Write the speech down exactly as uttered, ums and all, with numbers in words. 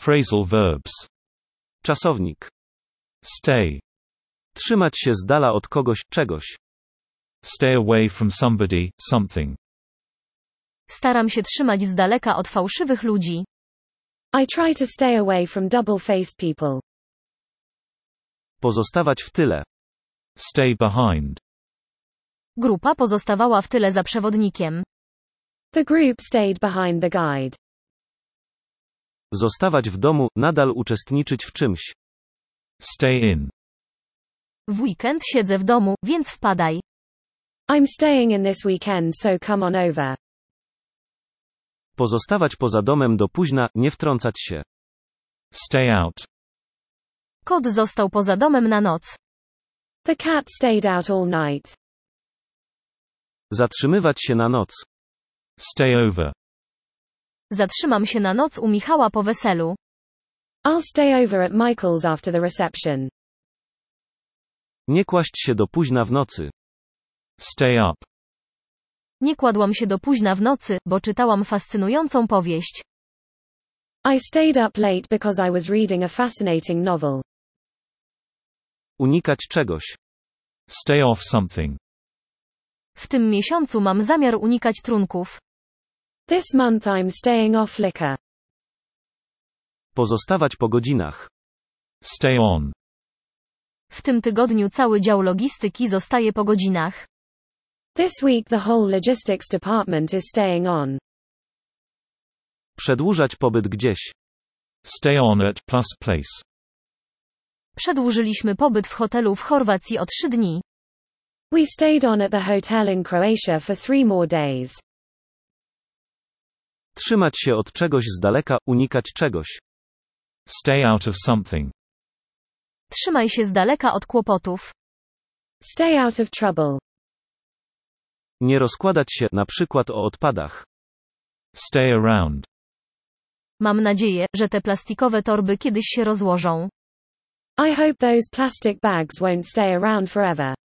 Phrasal verbs. Czasownik. Stay. Trzymać się z dala od kogoś, czegoś. Stay away from somebody, something. Staram się trzymać z daleka od fałszywych ludzi. I try to stay away from double-faced people. Pozostawać w tyle. Stay behind. Grupa pozostawała w tyle za przewodnikiem. The group stayed behind the guide. Zostawać w domu, nadal uczestniczyć w czymś. Stay in. W weekend siedzę w domu, więc wpadaj. I'm staying in this weekend, so come on over. Pozostawać poza domem do późna, nie wtrącać się. Stay out. Kot został poza domem na noc. The cat stayed out all night. Zatrzymywać się na noc. Stay over. Zatrzymam się na noc u Michała po weselu. I'll stay over at Michael's after the reception. Nie kłaść się do późna w nocy. Stay up. Nie kładłam się do późna w nocy, bo czytałam fascynującą powieść. I stayed up late because I was reading a fascinating novel. Unikać czegoś. Stay off something. W tym miesiącu mam zamiar unikać trunków. This month I'm staying off liquor. Pozostawać po godzinach. Stay on. W tym tygodniu cały dział logistyki zostaje po godzinach. This week the whole logistics department is staying on. Przedłużać pobyt gdzieś. Stay on at plus place. Przedłużyliśmy pobyt w hotelu w Chorwacji o trzy dni. We stayed on at the hotel in Croatia for three more days. Trzymać się od czegoś z daleka, unikać czegoś. Stay out of something. Trzymaj się z daleka od kłopotów. Stay out of trouble. Nie rozkładać się, na przykład o odpadach. Stay around. Mam nadzieję, że te plastikowe torby kiedyś się rozłożą. I hope those plastic bags won't stay around forever.